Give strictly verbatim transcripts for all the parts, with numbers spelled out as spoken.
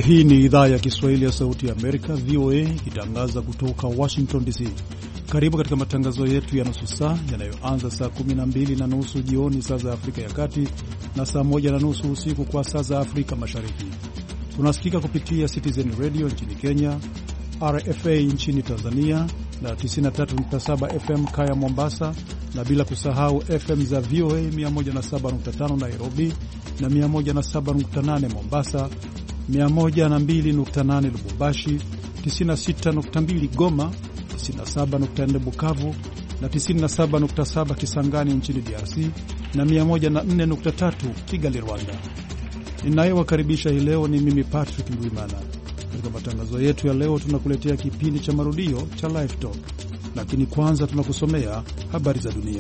Hii ni idhaa ya Kiswahili ya Sauti ya Amerika, V O A, ikitangaza kutoka Washington D C. Karibu katika matangazo yetu ya nusu saa yanayoanza saa kumi na mbili na nusu jioni saa za Afrika ya Kati na saa moja na nusu usiku kwa saa za Afrika Mashariki. Tunasikika kupitia Citizen Radio nchini Kenya, R F A nchini Tanzania na tisini na tatu nukta saba F M Kaya Mombasa, na bila kusahau F M za V O A mia moja na saba nukta tano Nairobi na mia moja na saba nukta nane Mombasa, mia moja na mbili nukta nane Lubumbashi, tisini na sita nukta mbili Goma, tisini na saba nukta nne Bukavu na tisini na saba nukta saba Kisangani nchini D R C na mia moja na nne nukta tatu Kigali, Rwanda. Ninayewakaribisha hii leo ni mimi Patrick Ndwimana. Katika matangazo yetu ya leo tunakuletea kipindi cha marudio cha Live Talk, lakini kwanza tunakusomea habari za dunia.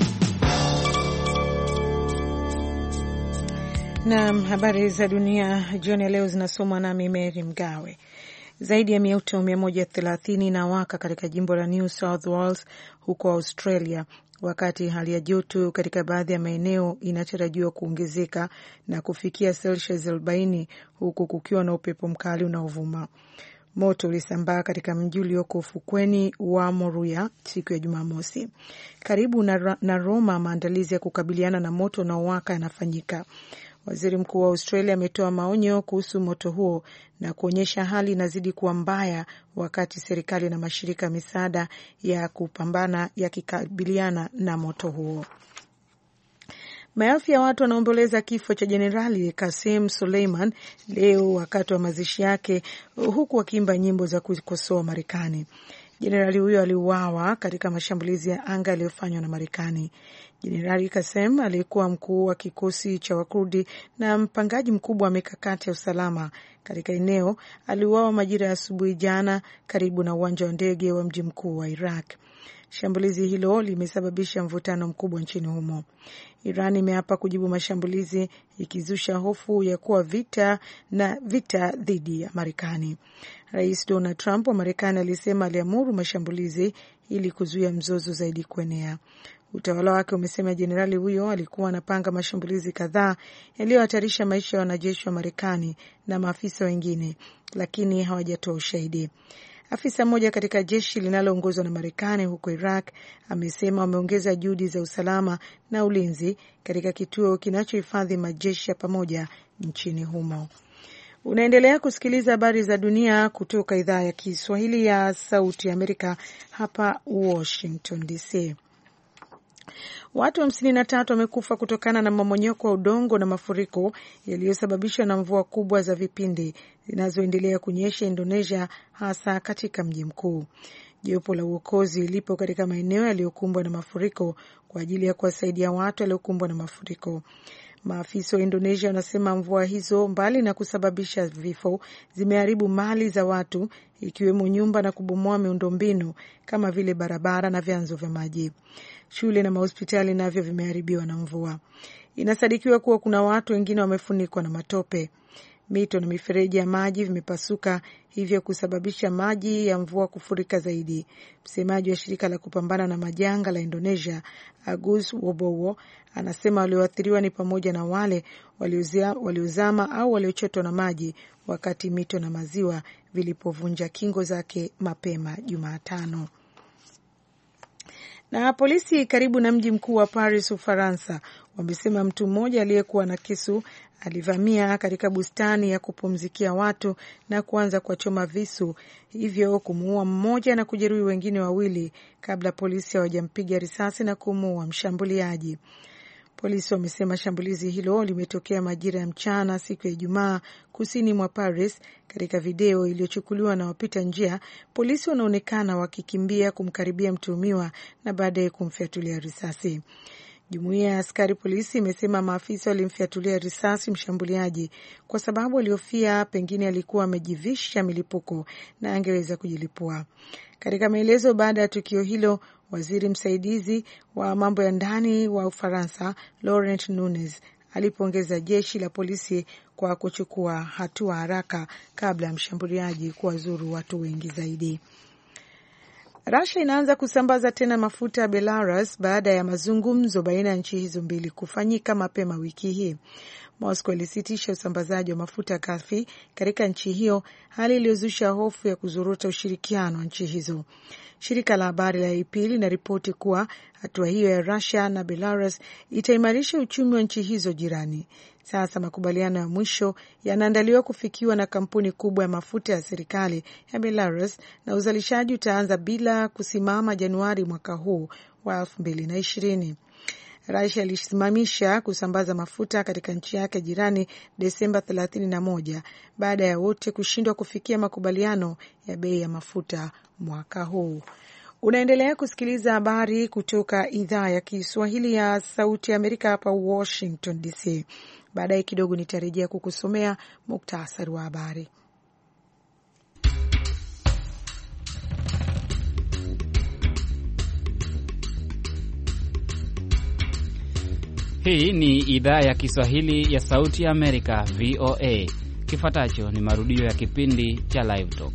Naam, habari za dunia jioni leo zinasomwa na Mary Mgawe. Zaidi ya mioto mia moja thelathini na waka katika jimbo la New South Wales huko Australia, wakati hali ya joto katika baadhi ya maeneo inatarajiwa kuongezeka na kufikia Celsius arobaini, huku kukiwa na upepo mkali unaovuma. Moto ulisambaa katika mji ulioko ufukweni wa Moruya siku ya Jumamosi. Karibu na, na Roma, maandalizi ya kukabiliana na moto unaowaka yanafanyika. Waziri Mkuu wa Australia ametoa maonyo kuhusu moto huo na kuonyesha hali inazidi kuwa mbaya, wakati serikali na mashirika ya misaada ya kupambana yakikabiliana na moto huo. Maelfu ya watu wanaomboleza kifo cha Jenerali Qasem Soleiman leo wakati wa mazishi yake, huku wakiimba nyimbo za kukosoa Marekani. Jenerali huyo aliuawa katika mashambulizi ya anga yaliyofanywa na Marekani. Jenerali Qasem alikuwa mkuu wa kikosi cha Wakurdi na mpangaji mkubwa wa mikakati ya usalama katika eneo. Aliuawa majira ya asubuhi jana karibu na uwanja wa ndege wa mji mkuu wa Iraq. Shambulizi hilo limesababisha mvutano mkubwa nchini humo. Iran imeapa kujibu mashambulizi, ikizusha hofu ya kuwa vita na vita dhidi ya Marekani. Rais Donald Trump wa Marekani alisema aliamuru mashambulizi ili kuzuia mzozo zaidi kuenea. Utawala wake umesema jenerali huyo alikuwa anapanga mashambulizi kadhaa yaliyohatarisha maisha ya wanajeshi wa Marekani na maafisa wengine, lakini hawajatoa ushahidi. Afisa mmoja katika jeshi linaloongozwa na Marekani huko Iraq amesema wameongeza juhudi za usalama na ulinzi katika kituo kinachohifadhi majeshi ya pamoja nchini humo. Unaendelea kusikiliza habari za dunia kutoka idhaa ya Kiswahili ya Sauti ya Amerika hapa Washington D C. Watu hamsini na tatu wamekufa kutokana na mmomonyoko wa udongo na mafuriko yaliyosababishwa na mvua kubwa za vipindi zinazoendelea kunyesha Indonesia, hasa katika mji mkuu. Jopo la uokozi lipo katika maeneo yaliyokumbwa na mafuriko kwa ajili ya kuwasaidia watu waliokumbwa na mafuriko. Maafisa wa Indonesia wanasema mvua hizo, mbali na kusababisha vifo, zimeharibu mali za watu, ikiwemo nyumba na kubomoa miundombinu kama vile barabara na vyanzo vya maji. Shule na mahospitali navyo vimeharibiwa na mvua. Inasadikiwa kuwa kuna watu wengine wamefunikwa na matope. Mito na mifereji ya maji vimepasuka, hivyo kusababisha maji ya mvua kufurika zaidi. Msemaji wa shirika la kupambana na majanga la Indonesia, Agus Wobowo, anasema walioathiriwa ni pamoja na wale waliozama au waliochotwa na maji wakati mito na maziwa vilipovunja kingo zake mapema Jumatano. Na polisi karibu na mji mkuu wa Paris, Ufaransa, wamesema mtu mmoja aliyekuwa na kisu alivamia katika bustani ya kupumzikia watu na kuanza kuwachoma visu, hivyo kumuua mmoja na kujeruhi wengine wawili kabla polisi hawajampiga risasi na kumuua mshambuliaji. Polisi wamesema shambulizi hilo limetokea majira ya mchana siku ya Ijumaa kusini mwa Paris. Katika video iliyochukuliwa na wapita njia, polisi wanaonekana wakikimbia kumkaribia mtuhumiwa na baadaye kumfyatulia risasi. Jumuiya ya askari polisi imesema maafisa walimfyatulia risasi mshambuliaji kwa sababu alihofia pengine alikuwa amejivisha milipuko na angeweza kujilipua. Katika maelezo baada ya tukio hilo, waziri msaidizi wa mambo ya ndani wa Ufaransa Laurent Nunez alipongeza jeshi la polisi kwa kuchukua hatua haraka kabla ya mshambuliaji kuwazuru watu wengi zaidi. Russia inaanza kusambaza tena mafuta ya Belarus baada ya mazungumzo baina ya nchi hizo mbili kufanyika mapema wiki hii. Moscow ilisitisha usambazaji wa mafuta ghafi katika nchi hiyo, hali iliyozusha hofu ya kuzorota ushirikiano wa nchi hizo. Shirika la habari la A P linaripoti kuwa hatua hiyo ya Russia na Belarus itaimarisha uchumi wa nchi hizo jirani. Sasa makubaliano ya mwisho yanaandaliwa kufikiwa na kampuni kubwa ya mafuta ya serikali ya Belarus, na uzalishaji utaanza bila kusimama Januari mwaka huu wa elfu mbili na ishirini. Russia ilisimamisha kusambaza mafuta katika nchi yake jirani Desemba thelathini na moja baada ya wote kushindwa kufikia makubaliano ya bei ya mafuta mwaka huu. Unaendelea kusikiliza habari kutoka idhaa ya Kiswahili ya Sauti ya Amerika hapa Washington D C. Baadaye kidogo nitarejea kukusomea muktasari wa habari. Hii ni idhaa ya Kiswahili ya Sauti ya Amerika, V O A. Kifuatacho ni marudio ya kipindi cha Live Talk.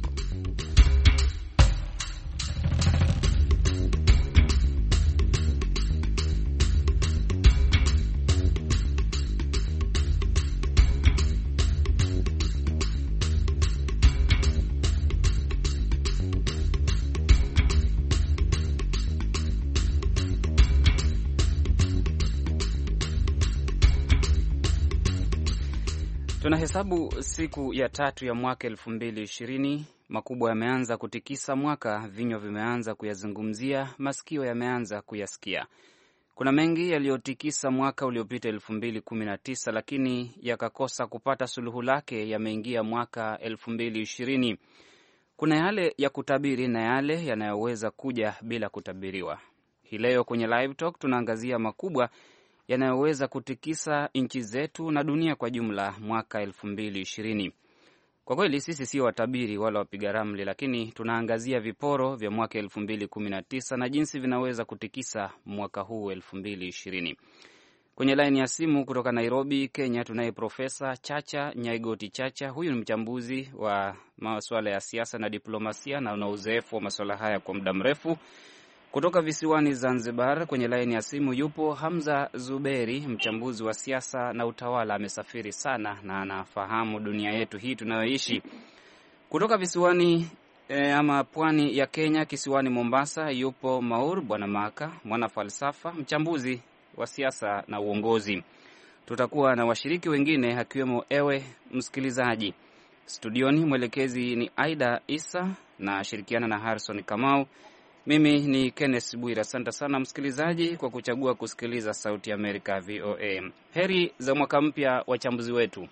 Tunahesabu siku ya tatu ya mwaka elfu mbili ishirini. Makubwa yameanza kutikisa mwaka, vinywa vimeanza kuyazungumzia, masikio yameanza kuyasikia. Kuna mengi yaliyotikisa mwaka uliopita elfu mbili kumi na tisa, lakini yakakosa kupata suluhu lake, yameingia mwaka elfu mbili ishirini. Kuna yale ya kutabiri na yale yanayoweza kuja bila kutabiriwa. Hii leo kwenye Live Talk tunaangazia makubwa yanayoweza kutikisa nchi zetu na dunia kwa jumla mwaka elfu mbili ishirini. Kwa kweli sisi sio watabiri wala wapiga ramli, lakini tunaangazia viporo vya mwaka elfu mbili kumi na tisa na jinsi vinaweza kutikisa mwaka huu elfu mbili ishirini. Kwenye line ya simu kutoka Nairobi, Kenya, tunaye Profesa Chacha Nyaigoti Chacha. Huyu ni mchambuzi wa masuala ya siasa na diplomasia na una uzoefu wa masuala haya kwa muda mrefu. Kutoka visiwani Zanzibar kwenye laini ya simu yupo Hamza Zuberi, mchambuzi wa siasa na utawala. Amesafiri sana na anafahamu dunia yetu hii tunayoishi. Kutoka visiwani e, ama pwani ya Kenya, kisiwani Mombasa, yupo Maur Bwana Maka, mwana falsafa, mchambuzi wa siasa na uongozi. Tutakuwa na washiriki wengine akiwemo ewe msikilizaji. Studioni mwelekezi ni Aida Isa na shirikiana na Harrison Kamau. Mimi ni Kenneth Bwira. Asante sana msikilizaji kwa kuchagua kusikiliza Sauti ya Amerika V O A. Heri za mwaka mpya wachambuzi wetu.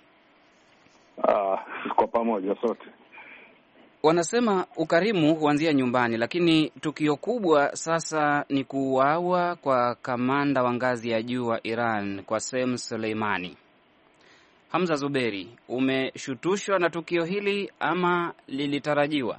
Ah, kwa pamoja sote. Wanasema ukarimu huanzia nyumbani, lakini tukio kubwa sasa ni kuuawa kwa kamanda wa ngazi ya juu wa Iran, Qasem Soleimani. Hamza Zuberi, umeshutushwa na tukio hili ama lilitarajiwa?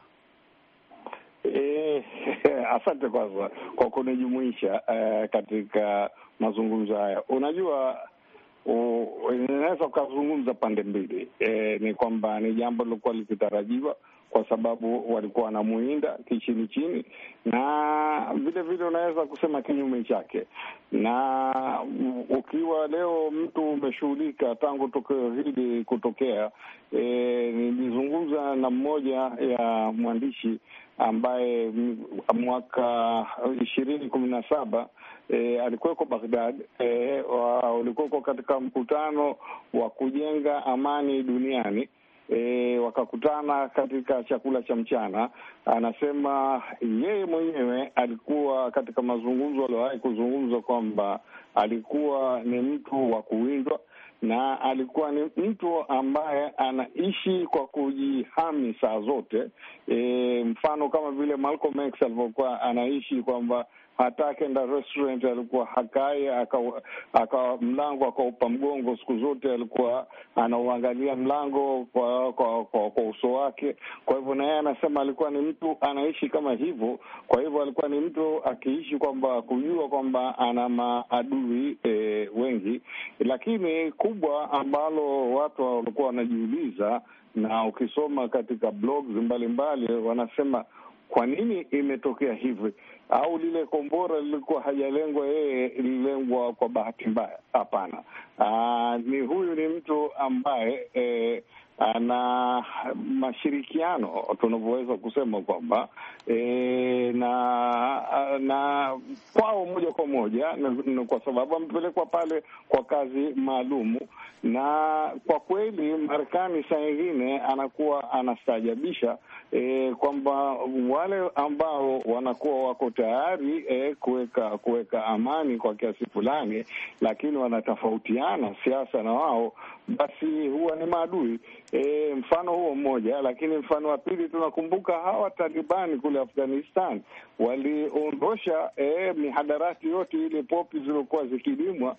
Asante kwanza kwa kunijumuisha uh, katika mazungumzo haya. Unajua inaweza kuzungumza pande mbili. E, ni kwamba ni jambo lilikuwa likitarajiwa kwa sababu walikuwa wanamuinda kichini chini, na vile vile unaweza kusema kinyume chake. Na ukiwa leo mtu umeshughulika tangu tukio hili kutokea, e, nilizungumza na mmoja ya mwandishi ambaye mwaka ishirini kumi na saba e, alikuweko Baghdad, e, walikuweko katika mkutano wa kujenga amani duniani. E, wakakutana katika chakula cha mchana. Anasema yeye mwenyewe alikuwa katika mazungumzo aliyowahi kuzungumza kwamba alikuwa ni mtu wa kuwindwa na alikuwa ni mtu ambaye anaishi kwa kujihami saa zote. E, mfano kama vile Malcolm X alivyokuwa anaishi kwamba hata akenda restaurant alikuwa hakai aka, aka mlango akaupa mgongo, siku zote alikuwa anauangalia mlango kwa kwa, kwa, kwa uso wake. Kwa hivyo na yeye anasema alikuwa ni mtu anaishi kama hivyo. Kwa hivyo alikuwa ni mtu akiishi kwamba kujua kwamba ana maadui e, wengi. Lakini kubwa ambalo watu walikuwa wanajiuliza, na ukisoma katika blogs mbalimbali wanasema kwa nini imetokea hivi, au lile kombora lilikuwa hajalengwa yeye, lililengwa kwa bahati mbaya? Hapana. Ni huyu ni mtu ambaye eh, na mashirikiano tunavyoweza kusema kwamba e, na na kwao moja kwa moja na, kwa sababu amepelekwa pale kwa kazi maalumu, na kwa kweli Marekani saa nyingine anakuwa anastaajabisha e, kwamba wale ambao wanakuwa wako tayari e, kuweka kuweka amani kwa kiasi fulani, lakini wanatofautiana siasa na wao, basi huwa ni maadui. E, mfano huo mmoja, lakini mfano wa pili tunakumbuka hawa Talibani kule Afghanistan waliondosha e, mihadarati yote ile, popi zilizokuwa zikilimwa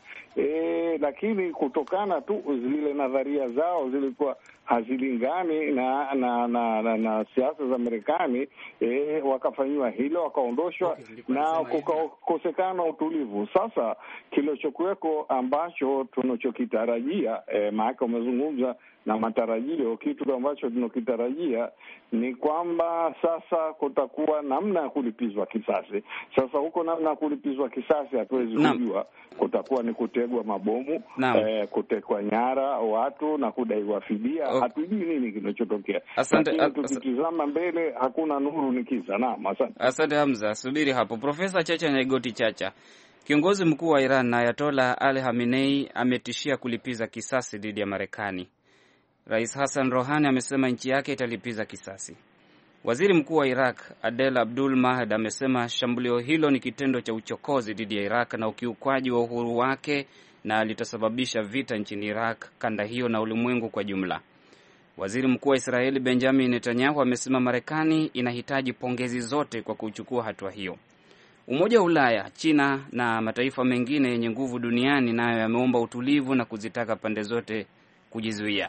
e, lakini kutokana tu zile nadharia zao zilikuwa hazilingani na na na, na, na siasa za Marekani e, wakafanyiwa hilo, wakaondoshwa, okay, na kukosekana utulivu. Sasa kilichokuweko ambacho tunachokitarajia e, maana umezungumza na matarajio, kitu ambacho tunakitarajia ni kwamba sasa kutakuwa namna ya kulipizwa kisasi. Sasa huko namna ya kulipizwa kisasi hatuwezi kujua, kutakuwa ni kutegwa mabomu, eh, kutekwa nyara watu na kudaiwa fidia. Okay. Hatujui nini kinachotokea. Lakini tukitizama mbele hakuna nuru, ni kiza. Naam, asante. Asante Hamza, subiri hapo. Profesa Chacha Nyaigoti Chacha, kiongozi mkuu wa Iran Ayatollah Ali Khamenei ametishia kulipiza kisasi dhidi ya Marekani. Rais Hassan Rouhani amesema nchi yake italipiza kisasi. Waziri Mkuu wa Iraq Adel Abdul Mahdi amesema shambulio hilo ni kitendo cha uchokozi dhidi ya Iraq na ukiukwaji wa uhuru wake na litasababisha vita nchini Iraq, kanda hiyo na ulimwengu kwa jumla. Waziri Mkuu wa Israeli Benjamin Netanyahu amesema Marekani inahitaji pongezi zote kwa kuchukua hatua hiyo. Umoja wa Ulaya, China na mataifa mengine yenye nguvu duniani nayo yameomba utulivu na kuzitaka pande zote kujizuia.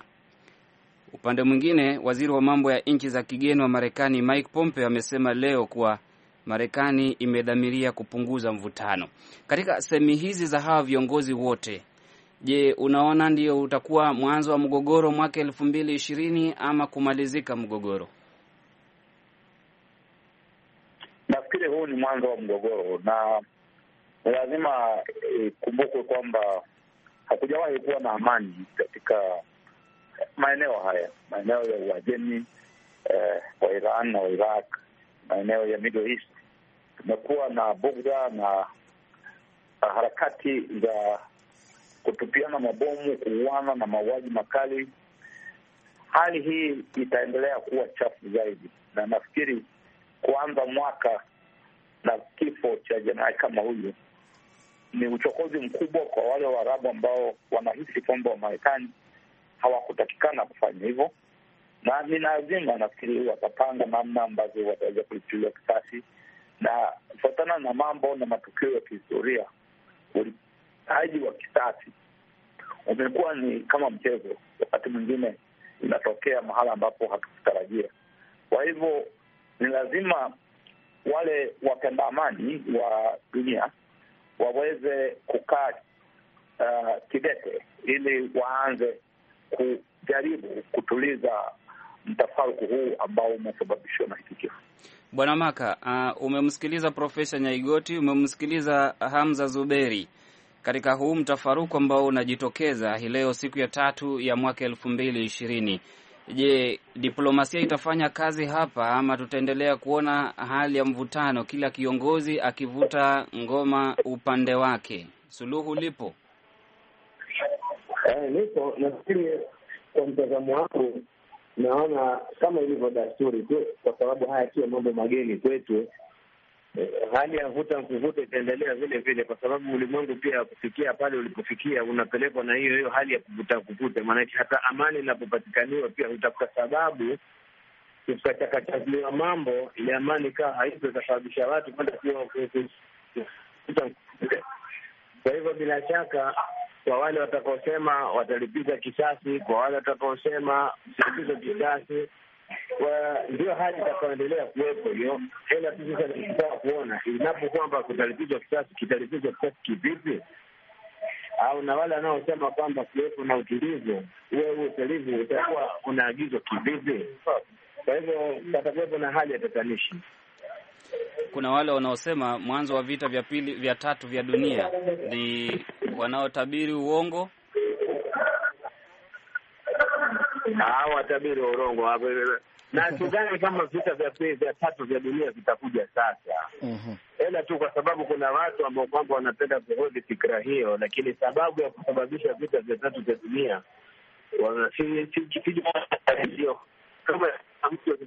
Upande mwingine, waziri wa mambo ya nchi za kigeni wa Marekani Mike Pompeo amesema leo kuwa Marekani imedhamiria kupunguza mvutano. Katika semi hizi za hawa viongozi wote, je, unaona ndio utakuwa mwanzo wa mgogoro mwaka elfu mbili ishirini ama kumalizika mgogoro? Nafikiri huu ni mwanzo wa mgogoro, na lazima e, kumbukwe kwamba hakujawahi kuwa na amani katika maeneo haya, maeneo ya Uajemi eh, wa Iran na wa Iraq, maeneo ya Middle East. Tumekuwa na bugdha na harakati za kutupiana mabomu, kuuana na mauaji makali. Hali hii itaendelea kuwa chafu zaidi, na nafikiri kuanza mwaka na kifo cha jenerali kama huyu ni uchokozi mkubwa kwa wale Waarabu ambao wanahisi kwamba wa Marekani hawakutakikana kufanya hivyo, na ni lazima nafikiri watapanga namna ambazo wataweza kulipilia kisasi, na kufuatana na mambo na matukio ya kihistoria, ulipaji wa kisasi umekuwa ni kama mchezo. Wakati mwingine inatokea mahala ambapo hatukutarajia. Kwa hivyo ni lazima wale wapenda amani wa dunia waweze kukaa uh, kidete ili waanze kujaribu kutuliza mtafaruku huu ambao umesababishwa na hiki kifo. Bwana Maka, uh, umemsikiliza Profesa Nyaigoti, umemsikiliza Hamza Zuberi katika huu mtafaruku ambao unajitokeza hii leo siku ya tatu ya mwaka elfu mbili ishirini. Je, diplomasia itafanya kazi hapa ama tutaendelea kuona hali ya mvutano, kila kiongozi akivuta ngoma upande wake? Suluhu lipo? Eh, lipo. Nafikiri kwa mtazamo wangu naona kama ilivyo desturi tu, kwa sababu haya sio mambo mageni kwetu. Eh, hali ya vuta mkuvuta itaendelea vile vile, kwa sababu ulimwengu pia kufikia pale ulipofikia unapelekwa na hiyo hiyo hali ya kuvuta kuvuta. Maana hata amani inapopatikaniwa pia utakuta sababu tukachakachuliwa mambo ile amani kaa haipo, itasababisha watu kwenda kuvuta. Kwa hivyo bila shaka kwa wale watakaosema watalipiza kisasi, kwa wale watakaosema silipiza kisasi, ndio hali itakayoendelea kuwepo hiyo. Ila tu sasa tunataka kuona inapo kwamba kutalipizwa kisasi, kitalipizwa kisasi kivipi? Au na wale wanaosema kwamba kuwepo na utulivu, wewe utulivu utakuwa unaagizwa kivipi? Kwa hivyo patakuwepo na hali ya tatanishi. kuna wale wanaosema mwanzo wa vita vya pili vya tatu vya dunia ni wanaotabiri uongo. Hao watabiri wa urongo hapo. Na sidhani kama vita vya pili vya tatu vya dunia vitakuja sasa. Mhm. Ila tu kwa sababu kuna watu ambao kwamba wanapenda kuhodhi fikra hiyo, lakini sababu ya kusababisha vita vya tatu vya dunia wana si si si ndio kama mtu.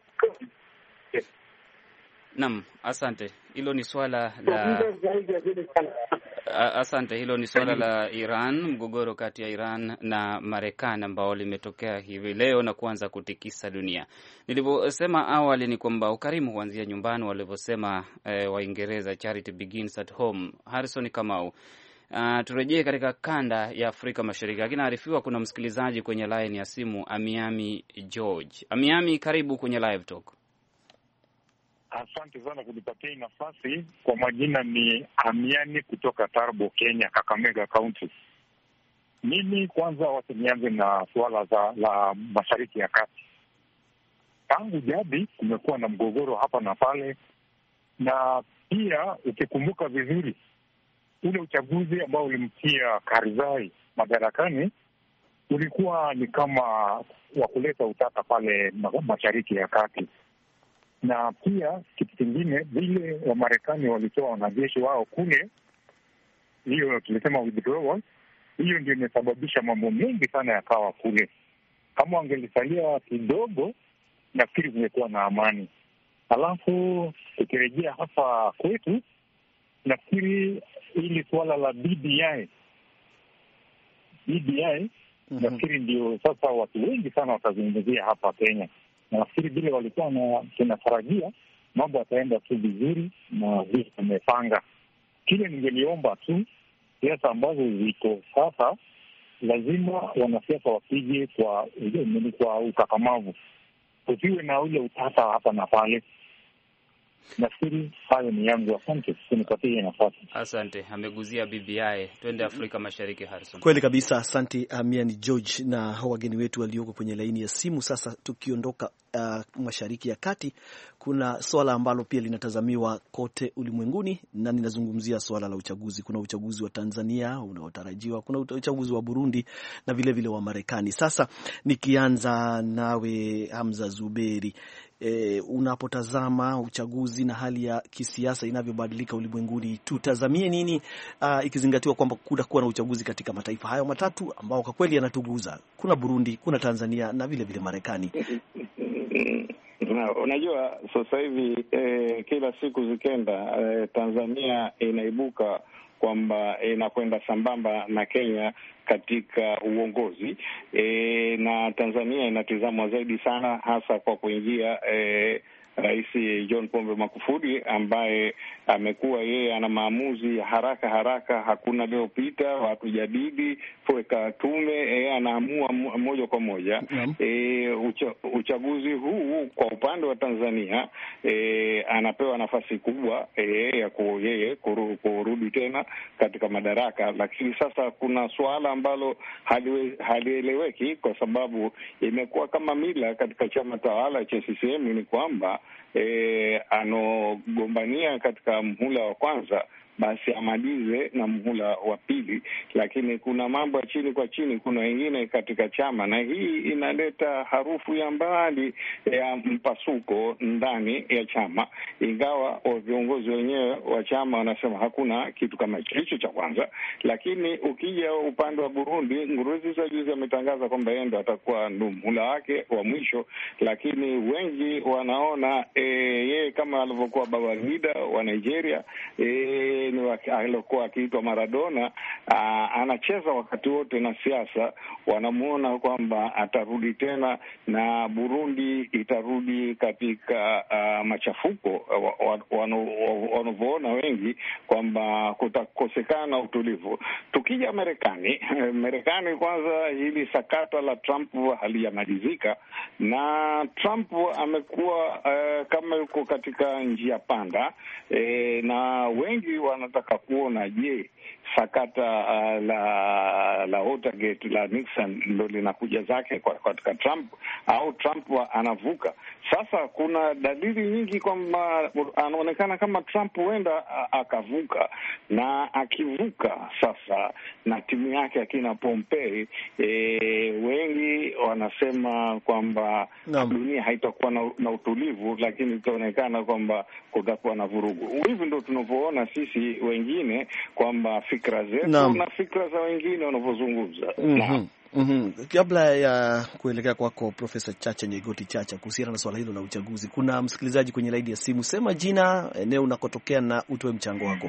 Naam, asante. Hilo ni swala la Asante. Hilo ni suala la Iran, mgogoro kati ya Iran na Marekani ambao limetokea hivi leo na kuanza kutikisa dunia. Nilivyosema awali ni kwamba ukarimu huanzia nyumbani, walivyosema eh, Waingereza, charity begins at home. Harrison Kamau, uh, turejee katika kanda ya Afrika Mashariki. Akinaarifiwa kuna msikilizaji kwenye line ya simu, Amiami George. Amiami, karibu kwenye live talk. Asante sana kunipatia nafasi. Kwa majina ni Amiani kutoka Tarbo, Kenya, Kakamega County. Mimi kwanza wacha nianze na suala za la Mashariki ya Kati. Tangu jadi kumekuwa na mgogoro hapa na pale, na pia ukikumbuka vizuri ule uchaguzi ambao ulimtia Karzai madarakani ulikuwa ni kama wa kuleta utata pale Mashariki ya Kati. Na pia kitu kingine, vile wa Marekani walitoa wanajeshi wao kule, hiyo tulisema withdrawal, hiyo ndio imesababisha mambo mengi sana yakawa kule. Kama wangelisalia kidogo, nafikiri kungekuwa na amani. Alafu tukirejea hapa kwetu, nafikiri hili suala la B B I B B I mm-hmm. nafikiri ndio sasa watu wengi sana watazungumzia hapa Kenya. Nafikiri vile walikuwa na tunatarajia mambo yataenda tu vizuri na vile wamepanga. Kile ningeliomba tu, siasa ambazo ziko sasa lazima wanasiasa wapige kwa kwa ukakamavu, usiwe na ule utata hapa na pale. Nafikiri hayo ni yangu. Asante kunipatia nafasi. Asante. Ameguzia B B I. Twende Afrika Mashariki, Harrison. Kweli kabisa, asante Amiani George na wageni wetu walioko kwenye laini ya simu. Sasa tukiondoka uh, Mashariki ya Kati, kuna swala ambalo pia linatazamiwa kote ulimwenguni, na ninazungumzia swala la uchaguzi. Kuna uchaguzi wa Tanzania unaotarajiwa, kuna uchaguzi wa Burundi na vile vile wa Marekani. Sasa nikianza nawe Hamza Zuberi, E, unapotazama uchaguzi na hali ya kisiasa inavyobadilika ulimwenguni, tutazamie nini uh, ikizingatiwa kwamba kutakuwa na uchaguzi katika mataifa hayo matatu ambao kwa kweli yanatuguza? Kuna Burundi, kuna Tanzania na vile vile Marekani. Na, unajua sasa hivi eh, kila siku zikenda eh, Tanzania inaibuka kwamba inakwenda sambamba na Kenya katika uongozi e, na Tanzania inatizamwa zaidi sana hasa kwa kuingia e, Rais John Pombe Magufuli ambaye amekuwa yeye ana maamuzi haraka haraka, hakuna leo pita watu jadidi kuweka tume, yeye anaamua moja kwa moja. Mm. E, ucha, uchaguzi huu kwa upande wa Tanzania e, anapewa nafasi kubwa e, ya ku, yeye kuru, kurudi tena katika madaraka, lakini sasa kuna suala ambalo halieleweki kwa sababu imekuwa kama mila katika chama tawala cha C C M ni kwamba E, anogombania katika mhula wa kwanza basi amalize na mhula wa pili, lakini kuna mambo ya chini kwa chini, kuna wengine katika chama, na hii inaleta harufu ya mbali ya mpasuko ndani ya chama, ingawa viongozi wenyewe wa chama wanasema hakuna kitu kama hicho, cha kwanza. Lakini ukija upande wa Burundi, Nkurunziza juzi ametangaza kwamba yeye ndo atakuwa ndo mhula wake wa mwisho, lakini wengi wanaona e, yeye kama alivyokuwa Babangida wa Nigeria e, ni alikuwa akiitwa Maradona, aa, anacheza wakati wote na siasa, wanamuona kwamba atarudi tena na Burundi itarudi katika uh, machafuko, wanavyoona wengi kwamba kutakosekana utulivu. Tukija Marekani, Marekani kwanza hili sakata la Trump halijamalizika, na Trump amekuwa uh, kama yuko katika njia panda e, na wengi wanataka kuona je, sakata uh, la la Watergate la Nixon ndo linakuja zake kwa katika Trump, au Trump anavuka sasa. Kuna dalili nyingi kwamba anaonekana kama Trump huenda akavuka, na akivuka sasa na timu yake akina Pompeo, e, wengi wanasema kwamba no. dunia haitakuwa na, na utulivu, lakini itaonekana kwamba kutakuwa na vurugu. Hivi ndio tunavyoona sisi wengine kwamba fikra zetu no. na fikra za wengine wanavyozungumza. mm-hmm. Mm-hmm. Kabla ya kuelekea kwako Profesa Chacha Nyegoti Chacha, kuhusiana na swala hilo la uchaguzi, kuna msikilizaji kwenye laini ya simu. Sema jina, eneo unakotokea na utoe mchango wako.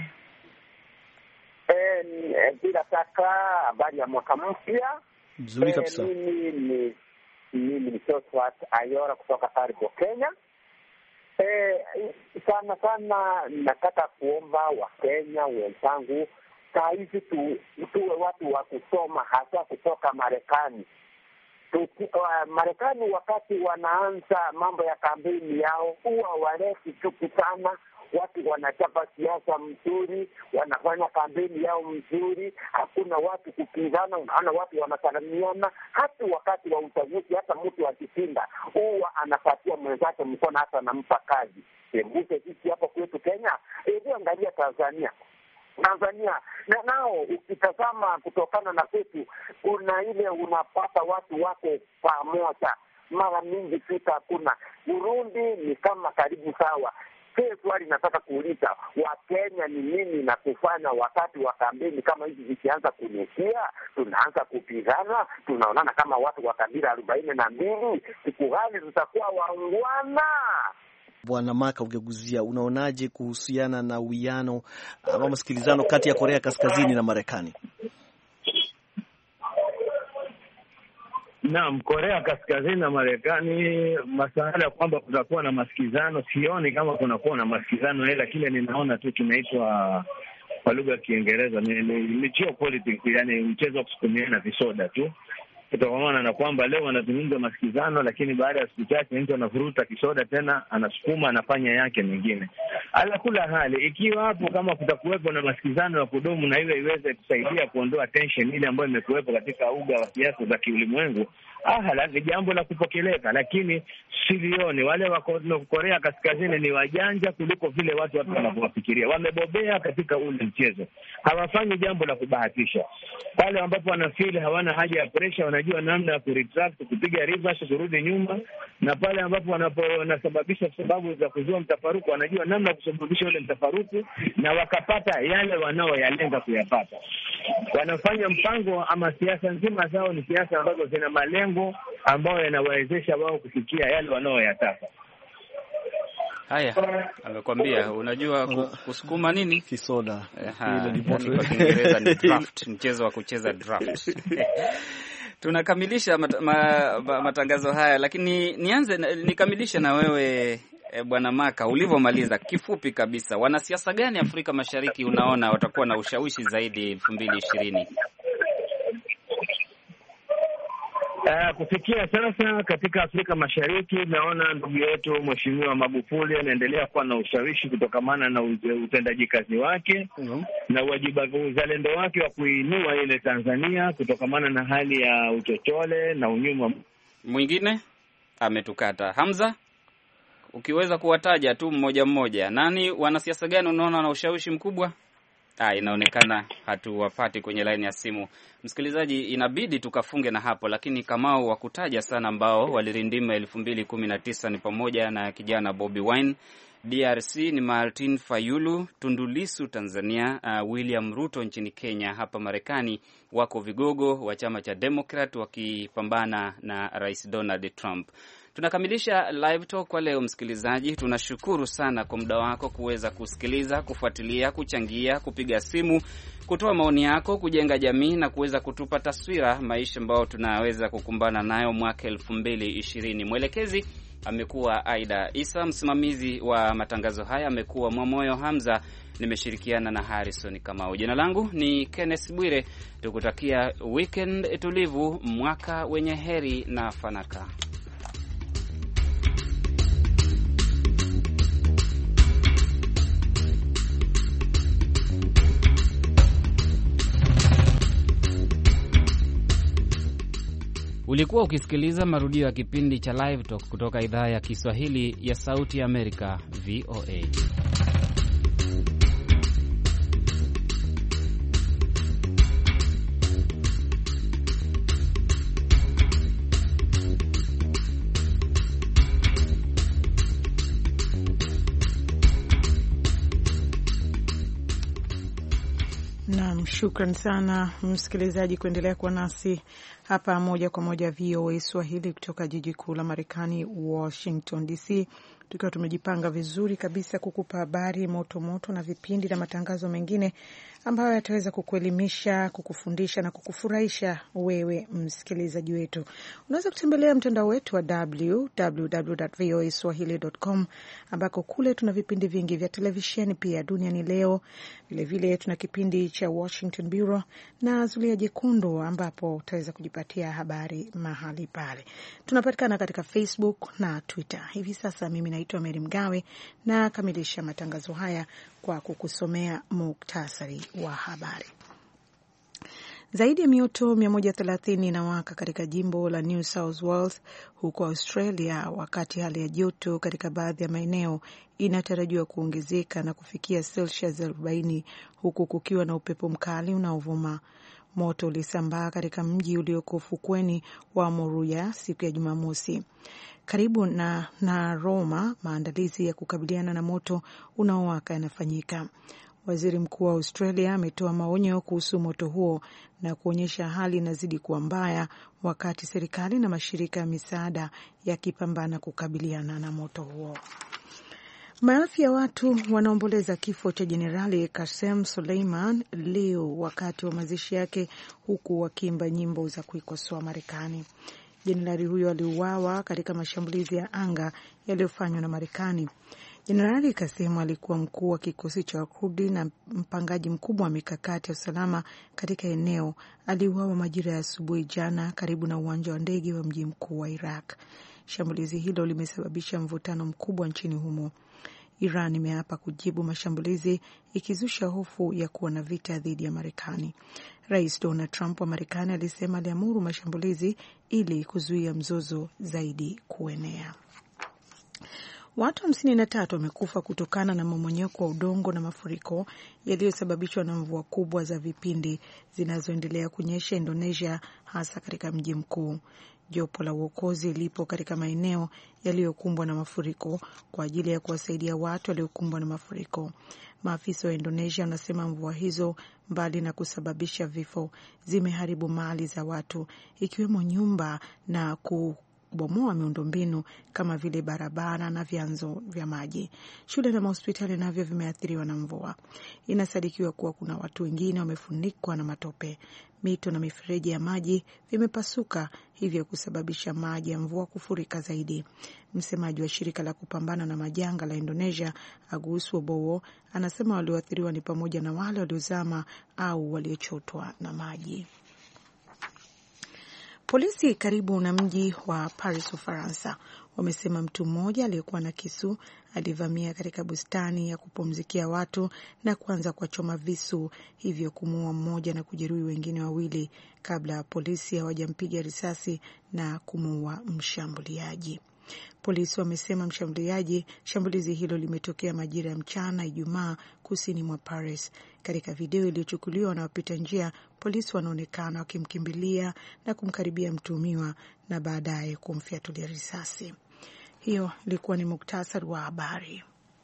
Eh, bila shaka habari ya mwaka mpya. Nzuri kabisa. Eh, mimi ni mimi ni Josephat Ayora kutoka Taribo, Kenya. Eh, sana sana nataka kuomba Wakenya wenzangu saa hizi tu, tuwe watu wa kusoma, hasa kutoka Marekani. Uh, Marekani wakati wanaanza mambo ya kampeni yao huwa waleti chuki sana. Watu wanachapa siasa mzuri, wanafanya kampeni yao mzuri, hakuna watu kupigana, unaona watu wanasalimiana. Hata wakati wa uchaguzi, hata mtu akishinda huwa anapatia mwenzake mkono, hata anampa kazi. Mbuse sisi hapa kwetu Kenya, hebu angalia Tanzania. Tanzania na nao ukitazama kutokana na kwetu, kuna ile unapata watu wako pamoja, mara mingi sita hakuna. Burundi ni kama karibu sawa. Kile swali nataka kuuliza Wakenya ni nini na kufanya wakati wa kampeni kama hizi zikianza kunukia, tunaanza kupigana, tunaonana kama watu wa kabila arobaini na mbili, siku gani tutakuwa waungwana? Bwana Maka, ungeguzia, unaonaje kuhusiana na uwiano ama masikilizano kati ya Korea Kaskazini na Marekani? Naam, Korea Kaskazini na Marekani, masuala ya kwamba kutakuwa na masikizano, sioni kama kunakuwa na masikizano, ila kile ninaona tu kinaitwa kwa lugha ya Kiingereza ni, ni, ni geopolitics, yani mchezo wa kusukumiana visoda tu. Kutokana na kwamba leo wanazungumza masikizano, lakini baada ya siku chache mtu anavuruta kisoda tena, anasukuma, anafanya yake mengine. Ala kula hali, ikiwa hapo kama kutakuwepo na masikizano ya kudumu na iwe iweze kusaidia kuondoa tension ile ambayo imekuwepo katika uga wa siasa za kiulimwengu, ah, ni jambo la kupokeleka. Lakini silioni wale wa Korea Kaskazini ni wajanja kuliko vile watu watu wanavyofikiria. Wamebobea katika ule mchezo, hawafanyi jambo la kubahatisha. Pale ambapo wanafeel hawana haja ya pressure, wanajua namna ya kuretract, kupiga reverse, kurudi nyuma. Na pale ambapo wanasababisha sababu za kuzua mtafaruku, wanajua namna ya kusababisha ule mtafaruku na wakapata yale wanao yalenga kuyapata. Wanafanya mpango ama siasa nzima zao ni siasa ambazo zina malengo ambayo yanawawezesha wao kufikia yale wanaoyataka. Haya, amekwambia unajua kusukuma nini? Kisoda. Ile ni kwa Kiingereza ni draft, mchezo wa kucheza draft. Tunakamilisha mat, ma, ma, matangazo haya, lakini nianze nikamilishe na wewe e, Bwana Maka, ulivyomaliza kifupi kabisa. Wanasiasa gani Afrika Mashariki unaona watakuwa na ushawishi zaidi elfu mbili ishirini? Uh, kufikia sasa katika Afrika Mashariki naona ndugu yetu Mheshimiwa Magufuli anaendelea kuwa na ushawishi kutokamana na utendaji kazi wake mm-hmm. na wajibu uzalendo wake wa kuinua ile Tanzania kutokamana na hali ya uchochole na unyuma. Mwingine ametukata. Hamza, ukiweza kuwataja tu mmoja mmoja, nani wanasiasa gani unaona na ushawishi mkubwa? Ah, inaonekana hatuwapati kwenye line ya simu. Msikilizaji, inabidi tukafunge na hapo, lakini Kamau wa kutaja sana ambao walirindima elfu mbili kumi na tisa ni pamoja na kijana Bobby Wine, D R C ni Martin Fayulu, Tundu Lissu Tanzania, uh, William Ruto nchini Kenya. Hapa Marekani wako vigogo wa chama cha Democrat wakipambana na Rais Donald Trump. Tunakamilisha live talk kwa leo msikilizaji. Tunashukuru sana kwa muda wako kuweza kusikiliza, kufuatilia, kuchangia, kupiga simu, kutoa maoni yako, kujenga jamii na kuweza kutupa taswira maisha ambayo tunaweza kukumbana nayo mwaka elfu mbili ishirini. Mwelekezi amekuwa Aida Isa, msimamizi wa matangazo haya amekuwa Mwamoyo Hamza, nimeshirikiana na Harrison Kamau. Jina langu ni Kenneth Bwire. Tukutakia weekend tulivu, mwaka wenye heri na fanaka. Ulikuwa ukisikiliza marudio ya kipindi cha Live Talk kutoka idhaa ya Kiswahili ya Sauti ya Amerika, V O A. Naam, shukran sana msikilizaji kuendelea kuwa nasi hapa moja kwa moja V O A Swahili kutoka jiji kuu la Marekani, Washington D C, tukiwa tumejipanga vizuri kabisa kukupa habari moto moto na vipindi na matangazo mengine ambayo yataweza kukuelimisha, kukufundisha na kukufurahisha wewe msikilizaji wetu. Unaweza kutembelea mtandao wetu wa w w w dot v o a swahili dot com ambako kule tuna vipindi vingi vya televisheni, pia Duniani Leo, vile vile tuna kipindi cha Washington Bureau na Zulia Jekundu ambapo utaweza kujipatia habari mahali pale. Tunapatikana katika Facebook na Twitter. Hivi sasa mimi naitwa Mary Mgawe na kamilisha matangazo haya kwa kukusomea muktasari wa habari. Zaidi ya mioto mia moja thelathini inawaka katika jimbo la New South Wales huko Australia, wakati hali ya joto katika baadhi ya maeneo inatarajiwa kuongezeka na kufikia Celsius arobaini, huku kukiwa na upepo mkali unaovuma. Moto ulisambaa katika mji ulioko ufukweni wa Moruya siku ya Jumamosi. Karibu na, na Roma, maandalizi ya kukabiliana na moto unaowaka yanafanyika. Waziri Mkuu wa Australia ametoa maonyo kuhusu moto huo na kuonyesha hali inazidi kuwa mbaya, wakati serikali na mashirika ya misaada yakipambana kukabiliana na moto huo. Maelfu ya watu wanaomboleza kifo cha Jenerali Qasem Soleiman leo wakati wa mazishi yake, huku wakiimba nyimbo za kuikosoa Marekani. Jenerali huyo aliuawa katika mashambulizi ya anga yaliyofanywa na Marekani. Jenerali Qasem alikuwa mkuu wa kikosi cha Wakurdi na mpangaji mkubwa wa mikakati ya usalama katika eneo. Aliuawa majira ya asubuhi jana karibu na uwanja wa ndege wa mji mkuu wa Iraq. Shambulizi hilo limesababisha mvutano mkubwa nchini humo. Iran imeapa kujibu mashambulizi, ikizusha hofu ya kuwa na vita dhidi ya Marekani. Rais Donald Trump wa Marekani alisema aliamuru mashambulizi ili kuzuia mzozo zaidi kuenea. Watu hamsini na tatu wamekufa kutokana na mmomonyoko wa udongo na mafuriko yaliyosababishwa na mvua kubwa za vipindi zinazoendelea kunyesha Indonesia, hasa katika mji mkuu. Jopo la uokozi lipo katika maeneo yaliyokumbwa na mafuriko kwa ajili ya kuwasaidia watu waliokumbwa na mafuriko. Maafisa wa Indonesia wanasema mvua hizo, mbali na kusababisha vifo, zimeharibu mali za watu, ikiwemo nyumba na ku bomoa miundombinu kama vile barabara na vyanzo vya maji. Shule na hospitali navyo vimeathiriwa na mvua. Inasadikiwa kuwa kuna watu wengine wamefunikwa na matope. Mito na mifereji ya maji vimepasuka, hivyo kusababisha maji ya mvua kufurika zaidi. Msemaji wa shirika la kupambana na majanga la Indonesia, Agus Wobowo, anasema walioathiriwa ni pamoja na wale waliozama au waliochotwa na maji. Polisi karibu na mji wa Paris, Ufaransa, wamesema mtu mmoja aliyekuwa na kisu alivamia katika bustani ya kupumzikia watu na kuanza kuwachoma visu, hivyo kumuua mmoja na kujeruhi wengine wawili kabla polisi hawajampiga risasi na kumuua mshambuliaji. Polisi wamesema mshambuliaji shambulizi hilo limetokea majira ya mchana Ijumaa kusini mwa Paris. Katika video iliyochukuliwa na wapita njia, polisi wanaonekana wakimkimbilia na kumkaribia mtuhumiwa na baadaye kumfyatulia risasi. Hiyo ilikuwa ni muktasari wa habari.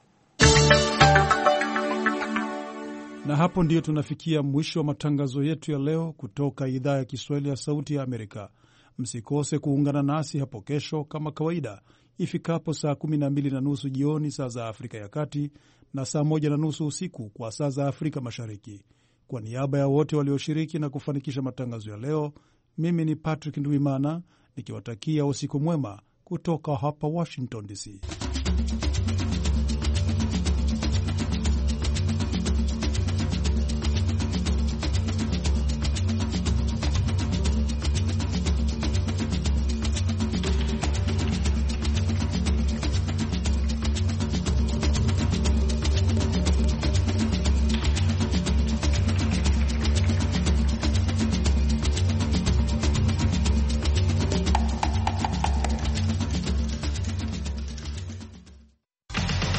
Na hapo ndiyo tunafikia mwisho wa matangazo yetu ya leo kutoka idhaa ya Kiswahili ya Sauti ya Amerika. Msikose kuungana nasi hapo kesho kama kawaida ifikapo saa kumi na mbili na nusu jioni saa za Afrika ya Kati na saa moja na nusu usiku kwa saa za Afrika Mashariki. Kwa niaba ya wote walioshiriki na kufanikisha matangazo ya leo, mimi ni Patrick Ndwimana nikiwatakia usiku mwema kutoka hapa Washington D C.